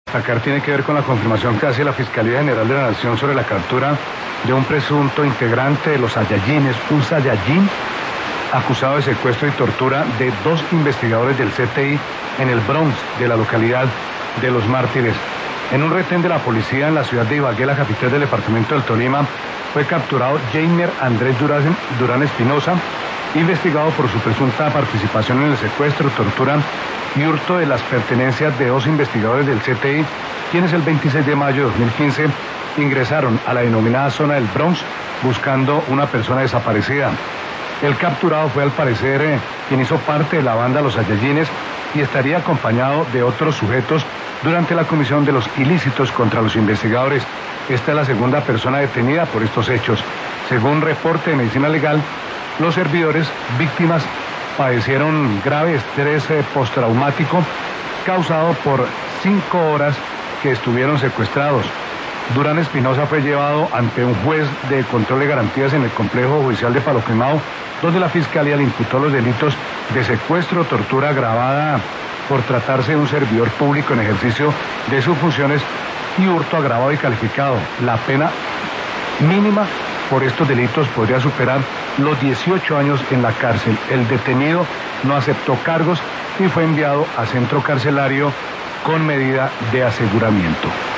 Destacar tiene que ver con la confirmación que hace la Fiscalía General de la Nación sobre la captura de un presunto integrante de los Saiyajines, un Saiyajin acusado de secuestro y tortura de 2 investigadores del CTI en el Bronx de la localidad de Los Mártires. En un retén de la policía en la ciudad de Ibagué, la capital del departamento del Tolima, fue capturado Jainer Andrés Durán Espinosa, investigado por su presunta participación en el secuestro, tortura y hurto de las pertenencias de 2 investigadores del CTI, quienes el 26 de mayo de 2015 ingresaron a la denominada zona del Bronx buscando una persona desaparecida. El capturado fue al parecer quien hizo parte de la banda Los Saiyajines y estaría acompañado de otros sujetos durante la comisión de los ilícitos contra los investigadores. Esta es la segunda persona detenida por estos hechos. Según reporte de medicina legal, los servidores víctimas padecieron grave estrés postraumático causado por 5 horas que estuvieron secuestrados. Durán Espinosa fue llevado ante un juez de control de garantías en el complejo judicial de Palo Quemado, donde la Fiscalía le imputó los delitos de secuestro, tortura agravada por tratarse de un servidor público en ejercicio de sus funciones y hurto agravado y calificado. La pena mínima por estos delitos podría superar los 18 años en la cárcel. El detenido no aceptó cargos y fue enviado a centro carcelario con medida de aseguramiento.